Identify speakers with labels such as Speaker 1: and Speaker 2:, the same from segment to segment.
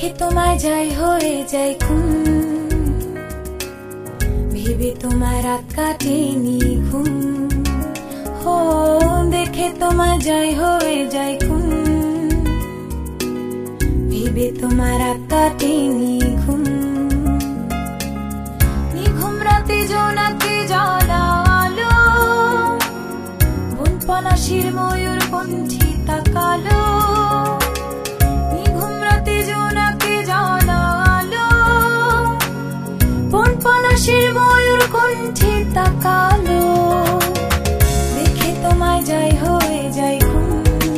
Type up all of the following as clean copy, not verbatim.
Speaker 1: দেখে তোমায় যাই হয়ে যাই খুন, ভেবে তোমায় রাত কাটেনি ঘুম। হো দেখে তোমায় যাই হয়ে যাই খুন, ভেবে তোমায় রাত কাটেনি ঘুম। নিঘুম রাতে জোনাকে জ্বালালো, বন পলাশির ময়ূর কণ্ঠে তাকালো। নিঘুম রাতে জোনাকে জ্বালালো, বন পলাশির ময়ূর কণ্ঠে তাকালো। দেখে তোমায় যাই হয়ে যাই খুন,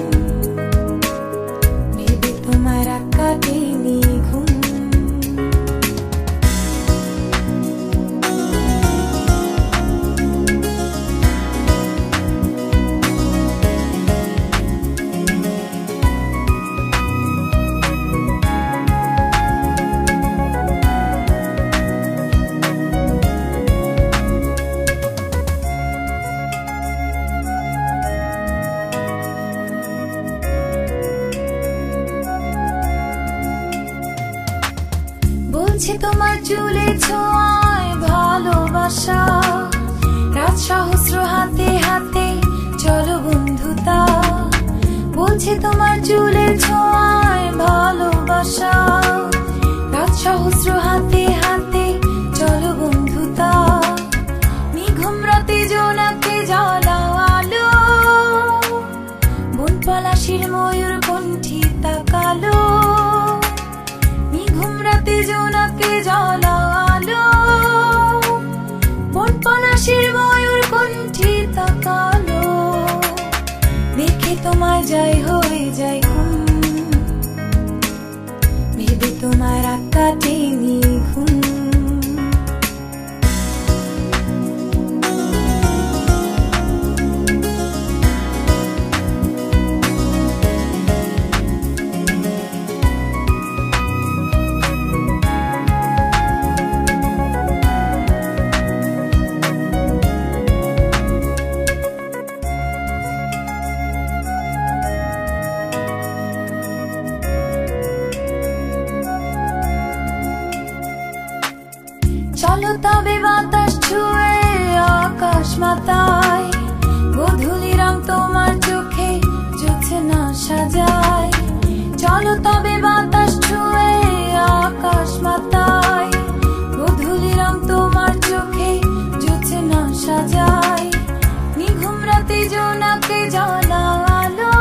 Speaker 1: ভেবে তোমায় রাত কাটেনি ঘুম। বলছে তোমার চুলে ছোঁয়ায় ভালোবাসা, রাত সহস্র হাতে হাতে চলো বন্ধুতা। বলছে তোমার চুলে ছোঁয়ায় ভালোবাসা, রাত সহস্র হাতে হাতে চলো বন্ধুতা। নিঘুম রাতে জোনাকে জ্বালালো, বন পলাশির ময়ূর কণ্ঠে তাকালো। নিঘুম রাতে জোনাকে জ্বালালো, বন পলাশির ময়ূর কণ্ঠে তাকালো। দেখে তোমায় যাই হয়ে যাই খুন, ভেবে তোমায় রাত কাটেনি ঘুম। চলো তবে বাতাস ছুঁয়ে আকাশ মাতায়, গোধূলি রং তোমার চোখে জোছনা সাজায়। চলো তবে বাতাস ছুঁয়ে আকাশ মাতায়, গোধূলি রং তোমার চোখে জোছনা সাজায়। নিঘুম রাতে জোনাকে জ্বালালো,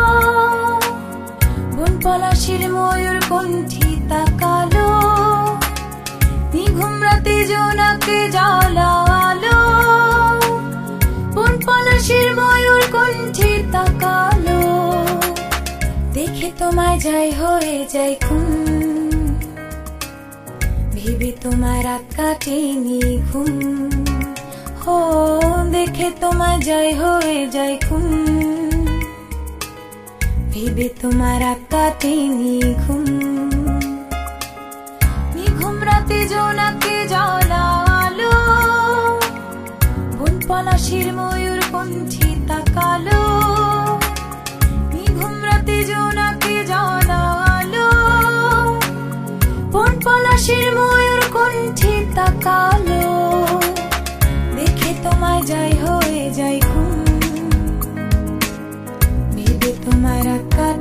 Speaker 1: বন পলাশির ময়ূর কণ্ঠে তাকালো। নিঘুম রাতে জোনাকে জ্বালালো, বন পলাশির ময়ূর কণ্ঠে তাকালো। দেখে তোমায় যাই হয়ে যাই খুন, ভেবে তোমায় রাত কাটেনি ঘুম। হো দেখে তোমায় যাই হয়ে যাই খুন, ভেবে তোমায় রাত কাটেনি ঘুম। নিঘুম রাতে জোনাকে জ্বালালো, বন পলাশির ময়ূর কণ্ঠে তাকালো। নিঘুম রাতে জোনাকে জ্বালালো, বন পলাশির ময়ূর কণ্ঠে তাকালো। দেখে তোমায় যাই হয়ে যাই খুন, ভেবে তোমায় রাত